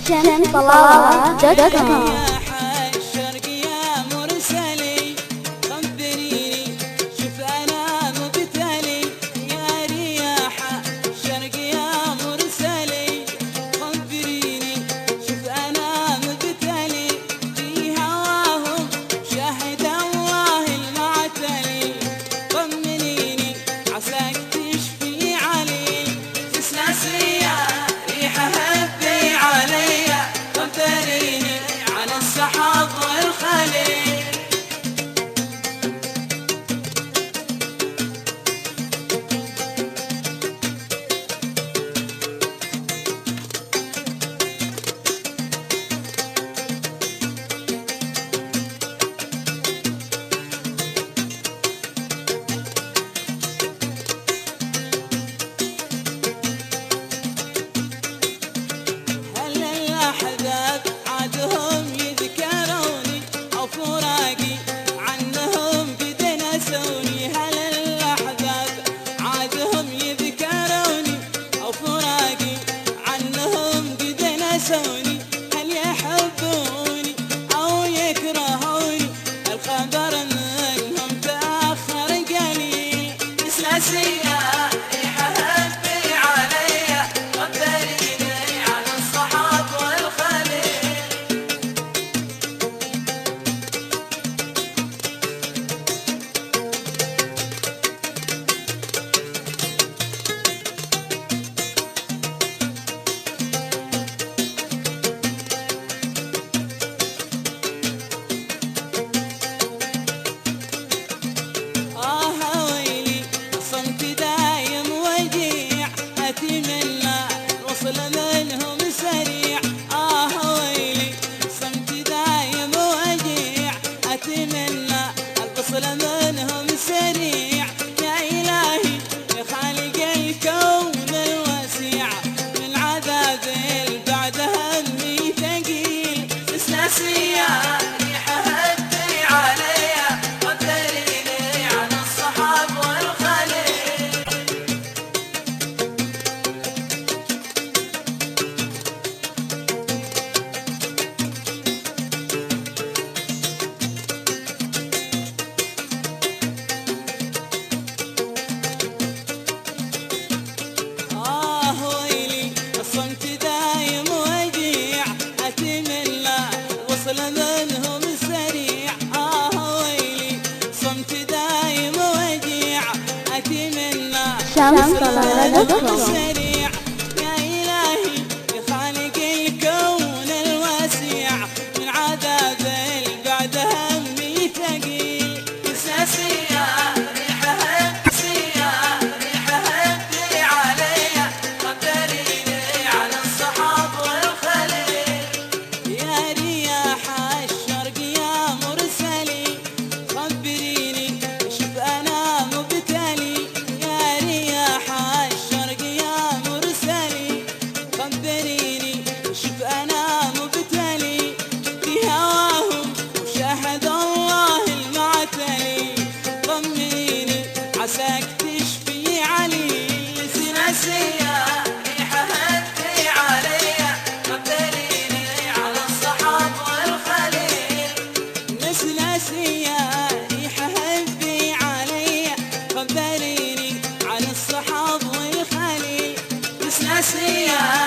شمطلالة.com. هل يحبوني أو يكرهوني الخبر منهم تأخر قليل سلاسية ريحة هبي عليا خبريني عن الصحاب والخليل منهم سريع يا إلهي يا خالق الكون الوسيع من عذاب بعد همي ثقيل سلاسية ريحة هبي عليا خبريني عن الصحاب والخليل منهم سريع ويلي صمت دايم وجيع أتمنى شمطلالة.com. سريع يا إلهي يا خالق الكون الواسع من عذاب بعد همي ثقيل سلاسية ريحة هبي عليا خبريني عن الصحاب والخليل يا رياح الشرق يا مرسلي خبريني شوف أنا مبتلي يا رياح الشرق يا مرسلي خبريني شوف أنا مبتلي في هواهم وشاهد الله المعتلي طمنيني عساك تشفي علي سلاسية ريحة هبي عليا خبريني عن الصحاب والخليل سلاسية ريحة هبي عليا خبريني عن الصحاب والخليل سلاسية